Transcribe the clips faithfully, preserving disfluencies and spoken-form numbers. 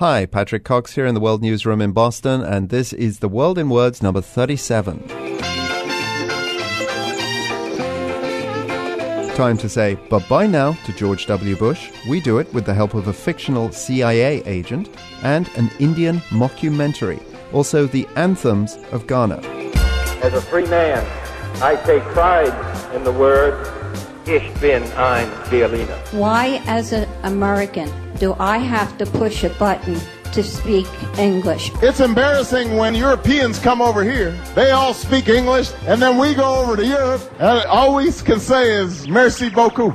Hi, Patrick Cox here in the World Newsroom in Boston, and this is The World in Words number thirty-seven. Time to say bye-bye now to George W. Bush. We do it with the help of a fictional C I A agent and an Indian mockumentary. Also, the anthems of Ghana. As a free man, I take pride in the word, Ich bin ein Berliner. Why, as an American, do I have to push a button to speak English? It's embarrassing when Europeans come over here. They all speak English, and then we go over to Europe, and all we can say is, merci beaucoup.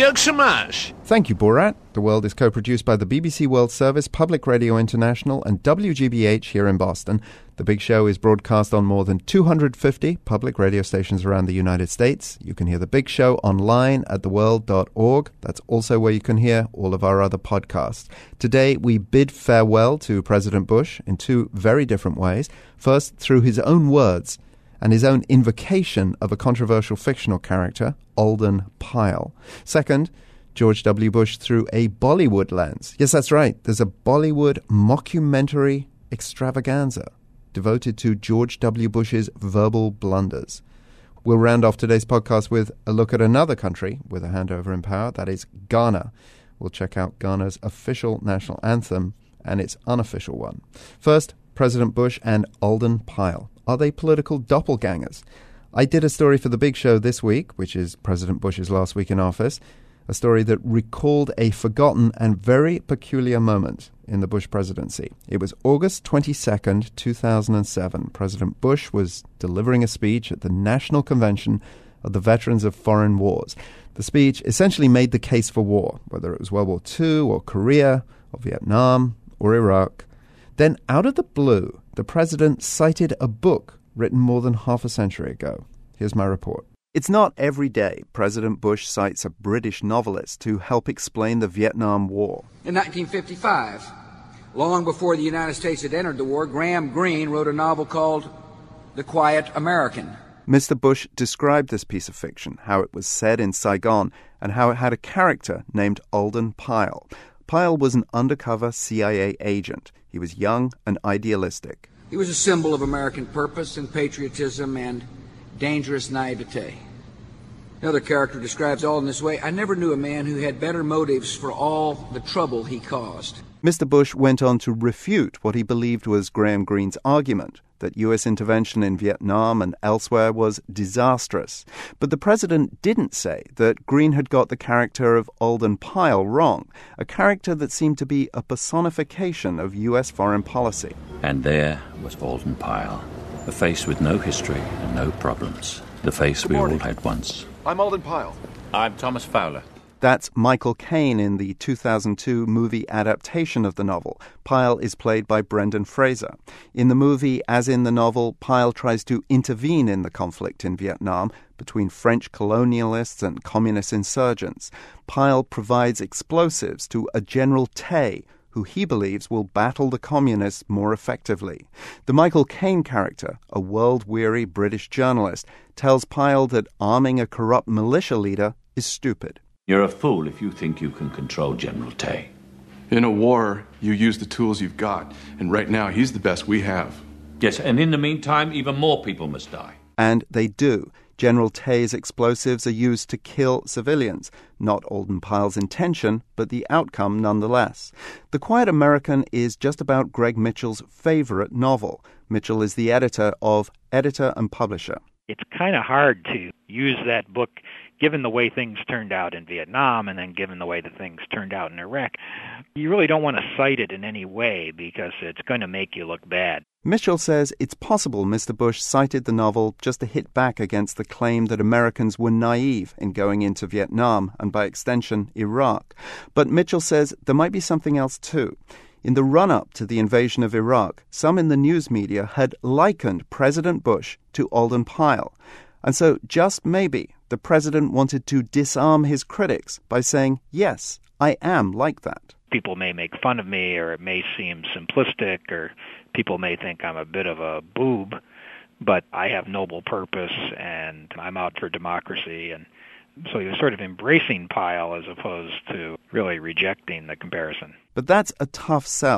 Thank you, Borat. The World is co-produced by the B B C World Service, Public Radio International, and W G B H here in Boston. The Big Show is broadcast on more than two hundred fifty public radio stations around the United States. You can hear The Big Show online at the world dot org. That's also where you can hear all of our other podcasts. Today, we bid farewell to President Bush in two very different ways. First, through his own words and his own invocation of a controversial fictional character, Alden Pyle. Second, George W. Bush through a Bollywood lens. Yes, that's right. There's a Bollywood mockumentary extravaganza devoted to George W. Bush's verbal blunders. We'll round off today's podcast with a look at another country with a handover in power, that is Ghana. We'll check out Ghana's official national anthem and its unofficial one. First, President Bush and Alden Pyle. Are they political doppelgangers? I did a story for The Big Show this week, which is President Bush's last week in office, a story that recalled a forgotten and very peculiar moment in the Bush presidency. It was August twenty-second, two thousand seven. President Bush was delivering a speech at the National Convention of the Veterans of Foreign Wars. The speech essentially made the case for war, whether it was World War Two or Korea or Vietnam or Iraq. Then, out of the blue, the president cited a book written more than half a century ago. Here's my report. It's not every day President Bush cites a British novelist to help explain the Vietnam War. In nineteen fifty-five, long before the United States had entered the war, Graham Greene wrote a novel called The Quiet American. Mister Bush described this piece of fiction, how it was set in Saigon, and how it had a character named Alden Pyle. Pyle was an undercover C I A agent. He was young and idealistic. He was a symbol of American purpose and patriotism and dangerous naivete. Another character describes Alden this way: I never knew a man who had better motives for all the trouble he caused. Mister Bush went on to refute what he believed was Graham Greene's argument, that U S intervention in Vietnam and elsewhere was disastrous. But the president didn't say that Greene had got the character of Alden Pyle wrong, a character that seemed to be a personification of U S foreign policy. And there was Alden Pyle, a face with no history and no problems. The face we all had once. I'm Alden Pyle. I'm Thomas Fowler. That's Michael Caine in the two thousand two movie adaptation of the novel. Pyle is played by Brendan Fraser. In the movie, as in the novel, Pyle tries to intervene in the conflict in Vietnam between French colonialists and communist insurgents. Pyle provides explosives to a General Tay, who he believes will battle the communists more effectively. The Michael Caine character, a world-weary British journalist, tells Pyle that arming a corrupt militia leader is stupid. You're a fool if you think you can control General Tay. In a war, you use the tools you've got, and right now he's the best we have. Yes, and in the meantime, even more people must die. And they do. General Tay's explosives are used to kill civilians. Not Alden Pyle's intention, but the outcome nonetheless. The Quiet American is just about Greg Mitchell's favorite novel. Mitchell is the editor of Editor and Publisher. It's kind of hard to use that book given the way things turned out in Vietnam and then given the way that things turned out in Iraq. You really don't want to cite it in any way because it's going to make you look bad. Mitchell says it's possible Mister Bush cited the novel just to hit back against the claim that Americans were naive in going into Vietnam and, by extension, Iraq. But Mitchell says there might be something else too. In the run-up to the invasion of Iraq, some in the news media had likened President Bush to Alden Pyle. And so, just maybe, the president wanted to disarm his critics by saying, yes, I am like that. People may make fun of me, or it may seem simplistic, or people may think I'm a bit of a boob, but I have noble purpose, and I'm out for democracy. And so you're sort of embracing Pyle as opposed to really rejecting the comparison. But that's a tough sell.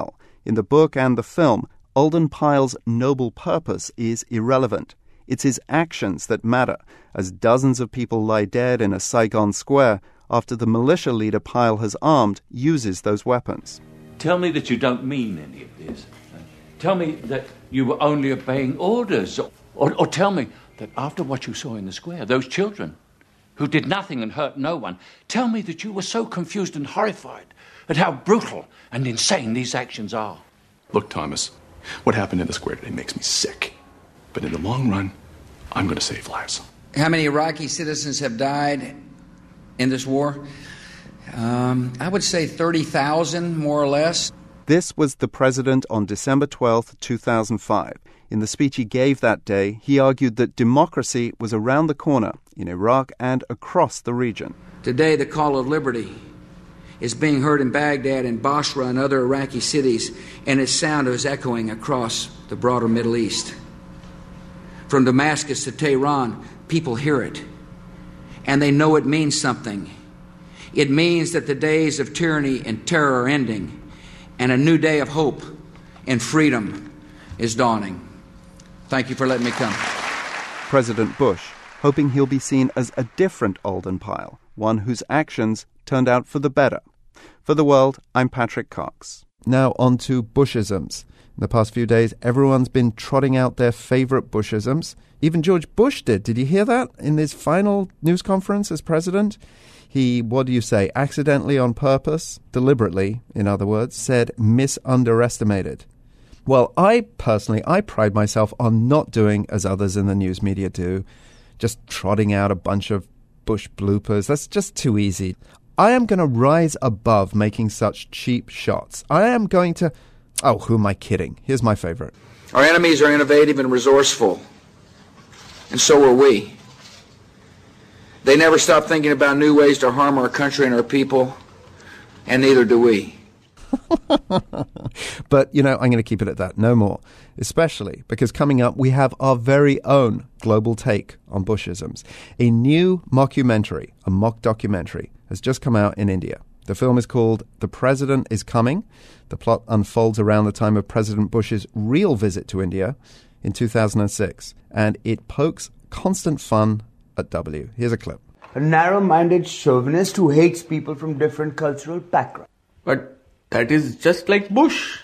In the book and the film, Alden Pyle's noble purpose is irrelevant. It's his actions that matter, as dozens of people lie dead in a Saigon square after the militia leader Pyle has armed uses those weapons. Tell me that you don't mean any of this. Tell me that you were only obeying orders. Or, or tell me that after what you saw in the square, those children who did nothing and hurt no one, tell me that you were so confused and horrified at how brutal and insane these actions are. Look, Thomas, what happened in the square today makes me sick. But in the long run, I'm going to save lives. How many Iraqi citizens have died in this war? Um, I would say thirty thousand, more or less. This was the president on December twelfth, two thousand five. In the speech he gave that day, he argued that democracy was around the corner in Iraq and across the region. Today, the call of liberty is being heard in Baghdad and Basra and other Iraqi cities, and its sound is echoing across the broader Middle East. From Damascus to Tehran, people hear it, and they know it means something. It means that the days of tyranny and terror are ending, and a new day of hope and freedom is dawning. Thank you for letting me come. President Bush, hoping he'll be seen as a different Alden Pyle, one whose actions turned out for the better. For The World, I'm Patrick Cox. Now on to Bushisms. In the past few days, everyone's been trotting out their favorite Bushisms. Even George Bush did. Did you hear that in his final news conference as president? He, what do you say, accidentally on purpose, deliberately, in other words, said misunderestimated. Well, I personally, I pride myself on not doing as others in the news media do, just trotting out a bunch of Bush bloopers. That's just too easy. I am going to rise above making such cheap shots. I am going to... Oh, who am I kidding? Here's my favorite. Our enemies are innovative and resourceful, and so are we. They never stop thinking about new ways to harm our country and our people, and neither do we. But, you know, I'm going to keep it at that. No more. Especially because coming up, we have our very own global take on Bushisms. A new mockumentary, a mock documentary, has just come out in India. The film is called The President is Coming. The plot unfolds around the time of President Bush's real visit to India in two thousand six. And it pokes constant fun at W. Here's a clip. A narrow-minded chauvinist who hates people from different cultural backgrounds. But that is just like Bush.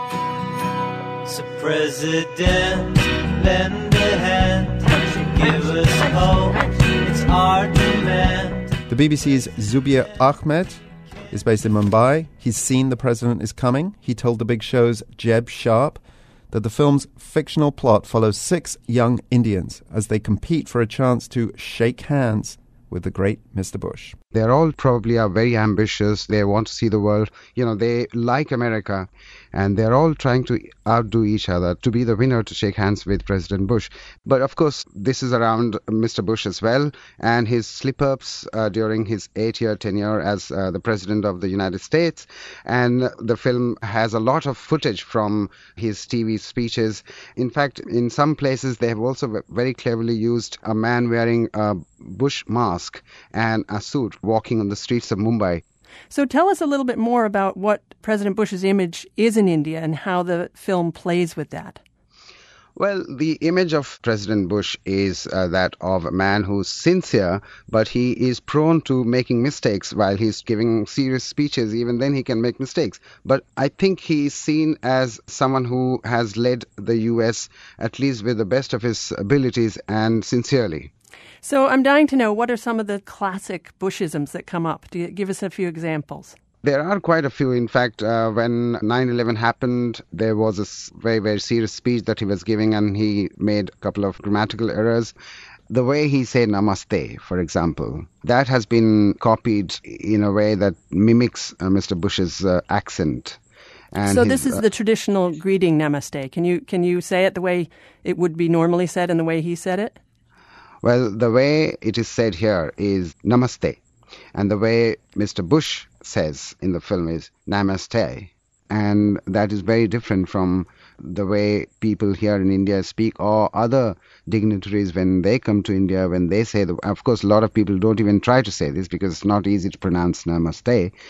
So President, lend a hand to give us hope. It's our demand. The B B C's Zubir Ahmed is based in Mumbai. He's seen The President is Coming. He told the big show's Jeb Sharp that the film's fictional plot follows six young Indians as they compete for a chance to shake hands with the great Mister Bush. They're all probably are very ambitious. They want to see the world. You know, they like America, and they're all trying to outdo each other to be the winner to shake hands with President Bush. But of course, this is around Mister Bush as well, and his slip-ups uh, during his eight-year tenure as uh, the President of the United States. And the film has a lot of footage from his T V speeches. In fact, in some places, they have also very cleverly used a man wearing a Bush mask and a suit walking on the streets of Mumbai. So tell us a little bit more about what President Bush's image is in India and how the film plays with that. Well, the image of President Bush is uh, that of a man who's sincere, but he is prone to making mistakes while he's giving serious speeches. Even then he can make mistakes. But I think he's seen as someone who has led the U S at least with the best of his abilities and sincerely. So I'm dying to know, what are some of the classic Bushisms that come up? Do you give us a few examples? There are quite a few. In fact, uh, when nine eleven happened, there was a very, very serious speech that he was giving, and he made a couple of grammatical errors. The way he said namaste, for example, that has been copied in a way that mimics uh, Mister Bush's uh, accent. And so his, this is uh, the traditional greeting namaste. Can you can you say it the way it would be normally said and the way he said it? Well, the way it is said here is namaste. And the way Mister Bush says in the film is namaste. And that is very different from the way people here in India speak, or other dignitaries when they come to India, when they say, the, of course, a lot of people don't even try to say this because it's not easy to pronounce namaste.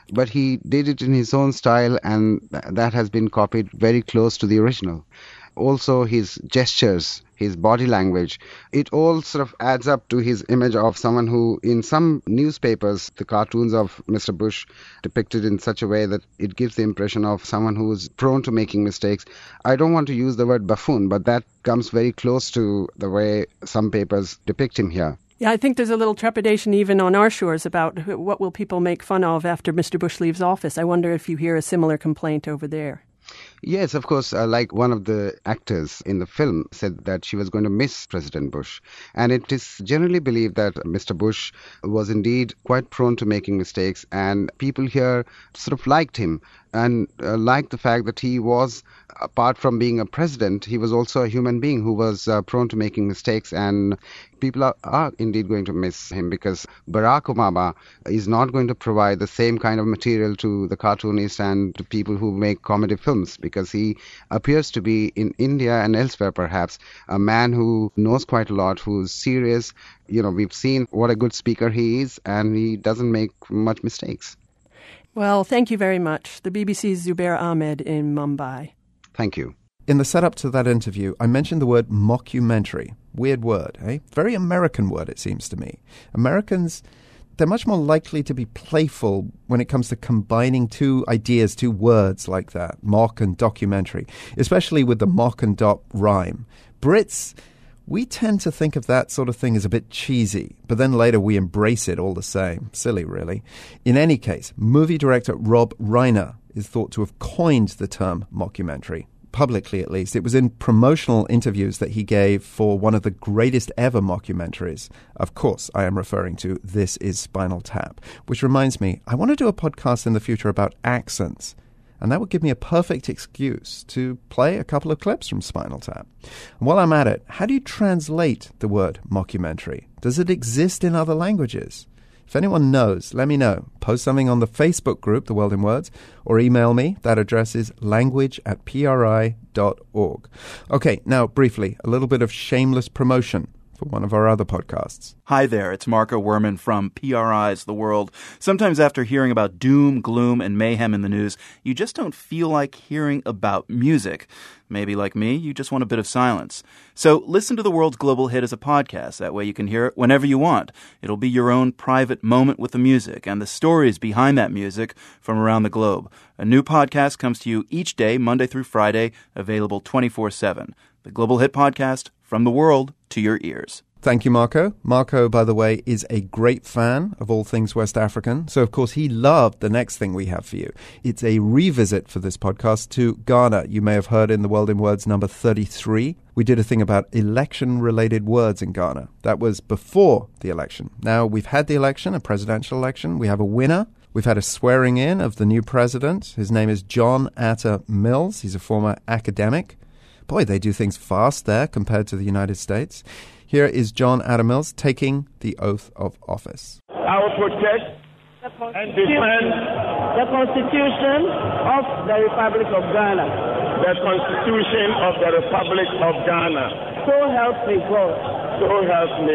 but he did it in his own style, and th- that has been copied very close to the original. Also, his gestures, his body language, it all sort of adds up to his image of someone who, in some newspapers, the cartoons of Mister Bush depicted in such a way that it gives the impression of someone who is prone to making mistakes. I don't want to use the word buffoon, but that comes very close to the way some papers depict him here. Yeah, I think there's a little trepidation even on our shores about what will people make fun of after Mister Bush leaves office. I wonder if you hear a similar complaint over there. Yes, of course, uh, like one of the actors in the film said that she was going to miss President Bush. And it is generally believed that Mister Bush was indeed quite prone to making mistakes, and people here sort of liked him and uh, liked the fact that he was, apart from being a president, he was also a human being who was uh, prone to making mistakes, and people are, are indeed going to miss him because Barack Obama is not going to provide the same kind of material to the cartoonists and to people who make comedy films, because he appears to be, in India and elsewhere perhaps, a man who knows quite a lot, who's serious. You know, we've seen what a good speaker he is, and he doesn't make much mistakes. Well, thank you very much. The B B C's Zubair Ahmed in Mumbai. Thank you. In the setup to that interview, I mentioned the word mockumentary. Weird word, eh? Very American word, it seems to me. Americans, they're much more likely to be playful when it comes to combining two ideas, two words like that, mock and documentary, especially with the mock and doc rhyme. Brits, we tend to think of that sort of thing as a bit cheesy, but then later we embrace it all the same. Silly, really. In any case, movie director Rob Reiner is thought to have coined the term mockumentary, publicly at least. It was in promotional interviews that he gave for one of the greatest ever mockumentaries. Of course, I am referring to This Is Spinal Tap, which reminds me, I want to do a podcast in the future about accents. And that would give me a perfect excuse to play a couple of clips from Spinal Tap. And while I'm at it, how do you translate the word mockumentary? Does it exist in other languages? If anyone knows, let me know. Post something on the Facebook group, The World in Words, or email me. That address is language at pri dot org. Okay, now briefly, a little bit of shameless promotion for one of our other podcasts. Hi there, it's Marco Werman from P R I's The World. Sometimes after hearing about doom, gloom, and mayhem in the news, you just don't feel like hearing about music. Maybe like me, you just want a bit of silence. So listen to The World's Global Hit as a podcast. That way you can hear it whenever you want. It'll be your own private moment with the music and the stories behind that music from around the globe. A new podcast comes to you each day, Monday through Friday, available twenty-four seven. The Global Hit Podcast, from the world to your ears. Thank you, Marco. Marco, by the way, is a great fan of all things West African. So, of course, he loved the next thing we have for you. It's a revisit for this podcast to Ghana. You may have heard in The World in Words number thirty-three. We did a thing about election-related words in Ghana. That was before the election. Now, we've had the election, a presidential election. We have a winner. We've had a swearing in of the new president. His name is John Atta Mills. He's a former academic. Boy, they do things fast there compared to the United States. Here is John Atta Mills taking the oath of office. I will protect and defend the Constitution of the Republic of Ghana. The Constitution of the Republic of Ghana. So help me God. So help me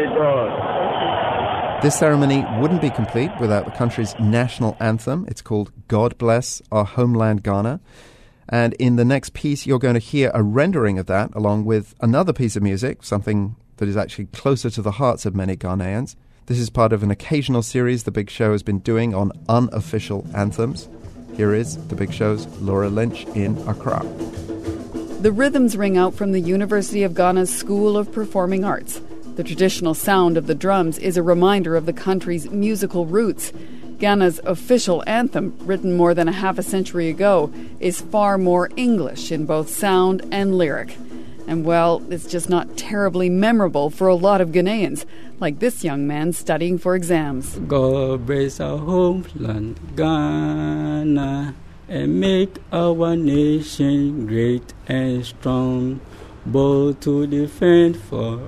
God. This ceremony wouldn't be complete without the country's national anthem. It's called God Bless Our Homeland Ghana. And in the next piece, you're going to hear a rendering of that along with another piece of music, something that is actually closer to the hearts of many Ghanaians. This is part of an occasional series The Big Show has been doing on unofficial anthems. Here is The Big Show's Laura Lynch in Accra. The rhythms ring out from the University of Ghana's School of Performing Arts. The traditional sound of the drums is a reminder of the country's musical roots. Ghana's official anthem, written more than a half a century ago, is far more English in both sound and lyric. And, well, it's just not terribly memorable for a lot of Ghanaians, like this young man studying for exams. God bless our homeland, Ghana, and make our nation great and strong, bold to defend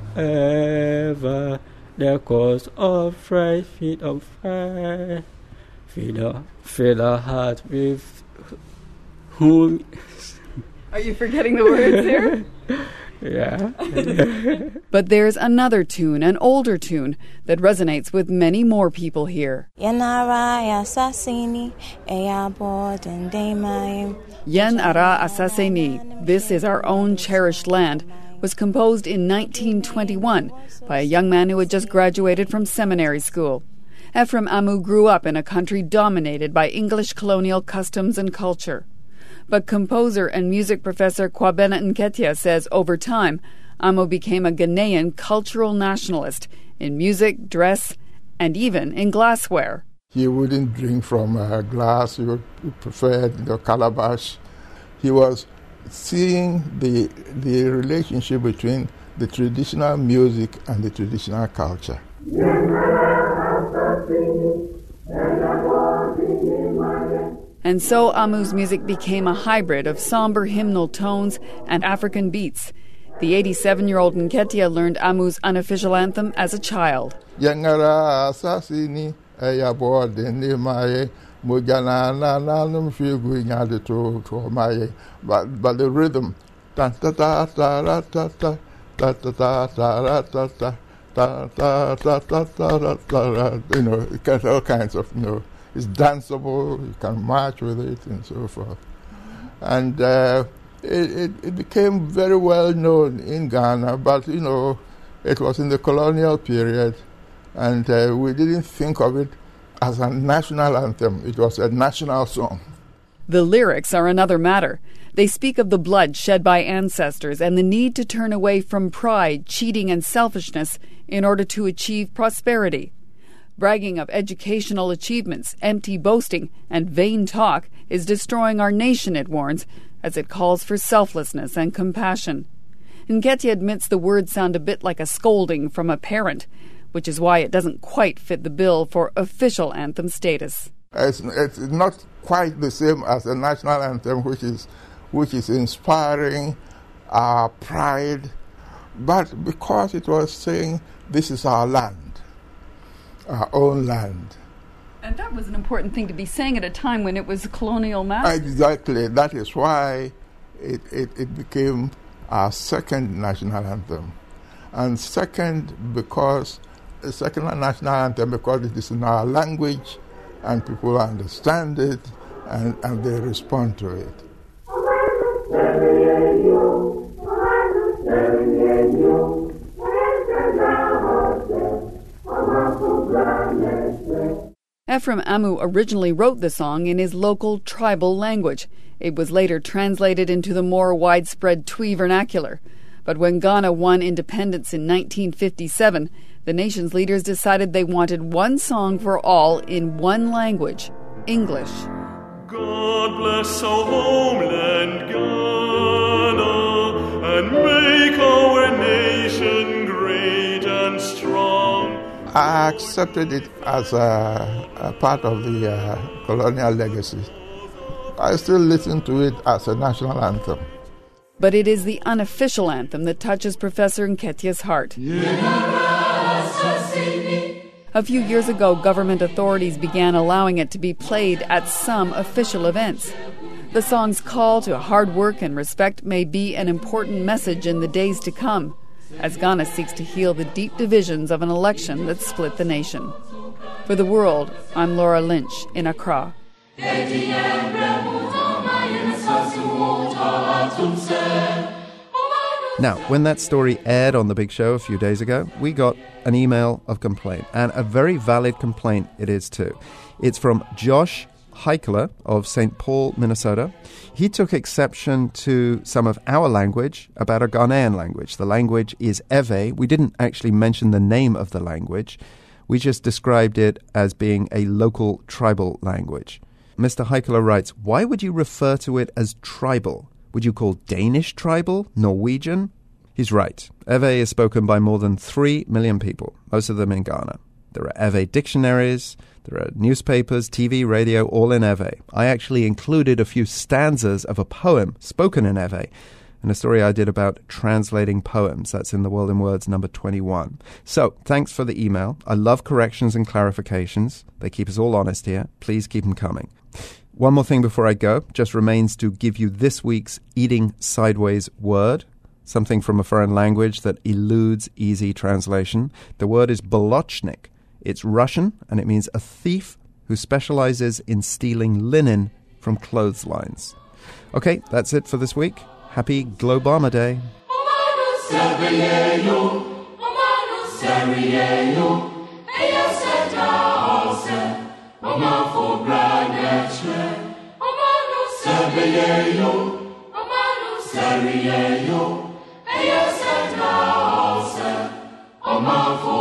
forever the cause of right, feet of fire. Fill our, fill our heart with whom... Are you forgetting the words here? Yeah. But there's another tune, an older tune, that resonates with many more people here. Yen ara asaseni, This Is Our Own Cherished Land, was composed in nineteen twenty-one by a young man who had just graduated from seminary school. Ephraim Amu grew up in a country dominated by English colonial customs and culture. But composer and music professor Kwabena Nketia says over time, Amu became a Ghanaian cultural nationalist in music, dress, and even in glassware. He wouldn't drink from uh, glass, he would prefer the calabash. He was seeing the, the relationship between the traditional music and the traditional culture. And so Amu's music became a hybrid of somber hymnal tones and African beats. The eighty-seven-year-old Nketia learned Amu's unofficial anthem as a child. But, but the rhythm, you know, it gets all kinds of, you know, it's danceable, you can march with it and so forth. And uh, it, it, it became very well known in Ghana, but, you know, it was in the colonial period, and uh, we didn't think of it as a national anthem. It was a national song. The lyrics are another matter. They speak of the blood shed by ancestors and the need to turn away from pride, cheating, and selfishness in order to achieve prosperity. Bragging of educational achievements, empty boasting, and vain talk is destroying our nation, it warns, as it calls for selflessness and compassion. Nketia admits the words sound a bit like a scolding from a parent, which is why it doesn't quite fit the bill for official anthem status. It's, it's not quite the same as the national anthem, which is which is inspiring our pride, but because it was saying this is our land, our own land. And that was an important thing to be saying at a time when it was colonial master. Exactly. That is why it, it, it became our second national anthem. And second because the second national anthem because it is in our language and people understand it and, and they respond to it. Ephraim Amu originally wrote the song in his local tribal language. It was later translated into the more widespread Twi vernacular. But when Ghana won independence in nineteen fifty-seven, the nation's leaders decided they wanted one song for all in one language, English. God bless our homeland, Ghana, and make our nation great and strong. I accepted it as a, a part of the uh, colonial legacy. I still listen to it as a national anthem. But it is the unofficial anthem that touches Professor Nketia's heart. A few years ago, government authorities began allowing it to be played at some official events. The song's call to hard work and respect may be an important message in the days to come, as Ghana seeks to heal the deep divisions of an election that split the nation. For The World, I'm Laura Lynch in Accra. Now, when that story aired on The Big Show a few days ago, we got an email of complaint, and a very valid complaint it is too. It's from Josh Heikkila of Saint Paul, Minnesota. He took exception to some of our language about a Ghanaian language. The language is Ewe. We didn't actually mention the name of the language. We just described it as being a local tribal language. Mister Heikkila writes, why would you refer to it as tribal? Would you call Danish tribal, Norwegian? He's right. Ewe is spoken by more than three million people, most of them in Ghana. There are Ewe dictionaries, there are newspapers, T V, radio, all in Ewe. I actually included a few stanzas of a poem spoken in Ewe in a story I did about translating poems. That's in The World in Words number twenty-one. So, thanks for the email. I love corrections and clarifications. They keep us all honest here. Please keep them coming. One more thing before I go. Just remains to give you this week's Eating Sideways word. something from a foreign language that eludes easy translation. The word is bolochnik. It's Russian, and it means a thief who specializes in stealing linen from clotheslines. Okay, that's it for this week. Happy Globama Day. Omar